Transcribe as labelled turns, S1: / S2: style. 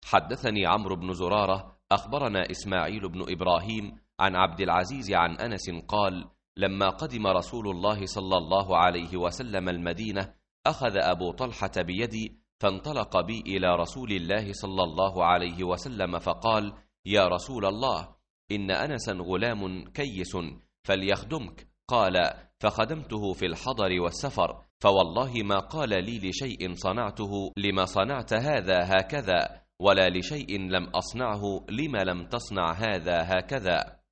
S1: حدثني عمرو بن زرارة أخبرنا إسماعيل بن إبراهيم عن عبد العزيز عن أنس قال: لما قدم رسول الله صلى الله عليه وسلم المدينة أخذ أبو طلحة بيدي فانطلق بي إلى رسول الله صلى الله عليه وسلم فقال: يا رسول الله، إن أنسا غلام كيس فليخدمك. قال: فخدمته في الحضر والسفر، فوالله ما قال لي لشيء صنعته لما صنعت هذا هكذا، ولا لشيء لم أصنعه لما لم تصنع هذا هكذا.